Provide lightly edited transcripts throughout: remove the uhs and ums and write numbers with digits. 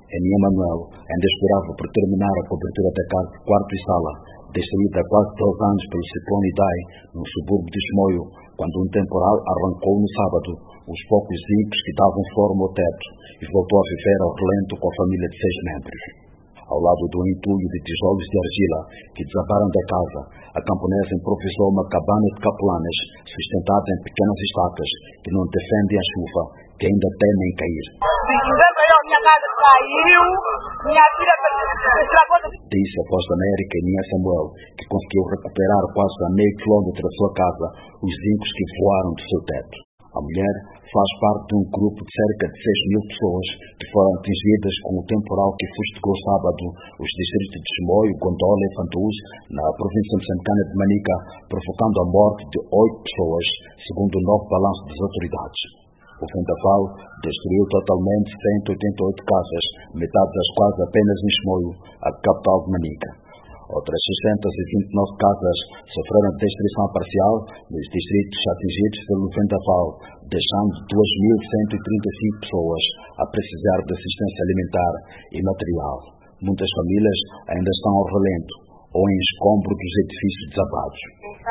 Enia Manuel ainda esperava por terminar a cobertura da casa de quarto e sala, destruída há quase 2 anos pelo ciclone Idai, no subúrbio de Chimoio, quando um temporal arrancou no sábado os poucos zincos que davam forma ao teto e voltou a viver ao relento com a família de 6 membros. Ao lado do entulho de tijolos de argila que desabaram da casa, a camponesa improvisou uma cabana de capulanas sustentada em pequenas estacas que não defendem a chuva, que ainda temem cair. Minha casa caiu, minha filha estragou. Disse a Voz da América Enia Samuel, que conseguiu recuperar quase a meio quilômetro da sua casa os zincos que voaram do seu teto. A mulher faz parte de um grupo de cerca de 6.000 pessoas que foram atingidas com o temporal que fustigou sábado os distritos de Chimoio, Gondola e Fantuz, na província moçambicana de Manica, provocando a morte de 8 pessoas, segundo o novo balanço das autoridades. O vendaval destruiu totalmente 188 casas, metade das quais apenas em Chimoio, a capital de Manica. Outras 629 casas sofreram destruição parcial nos distritos atingidos pelo vendaval, deixando 2.135 pessoas a precisar de assistência alimentar e material. Muitas famílias ainda estão ao relento ou em escombro dos edifícios desabados.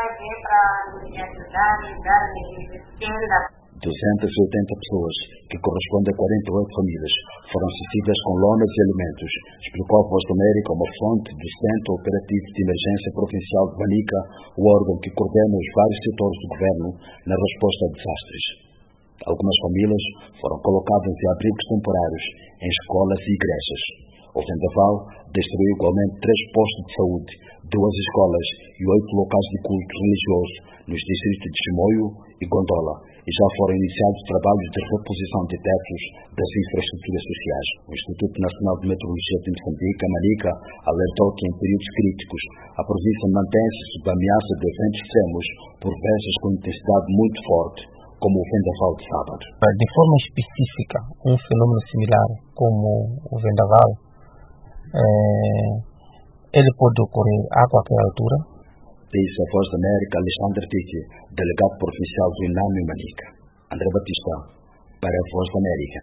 280 pessoas, que correspondem a 48 famílias, foram assistidas com lonas e alimentos, explicou a Voz da América, uma fonte do Centro Operativo de Emergência Provincial de Manica, o órgão que coordena os vários setores do governo na resposta a desastres. Algumas famílias foram colocadas em abrigos temporários, em escolas e igrejas. O vendaval destruiu igualmente 3 postos de saúde, 2 escolas e 8 locais de culto religioso nos distritos de Chimoio e Gondola, e já foram iniciados trabalhos de reposição de tetos das infraestruturas sociais. O Instituto Nacional de Meteorologia de Moçambique, a Manica, alertou que em períodos críticos a província mantém-se sob a ameaça de eventos extremos, por vezes com intensidade muito forte, como o vendaval de sábado. De forma específica, um fenômeno similar como o vendaval, ele pode ocorrer a qualquer altura? Disse a Voz da América Alexandre Tite, delegado provincial do INAM em Manica. André Batista, para a Voz da América.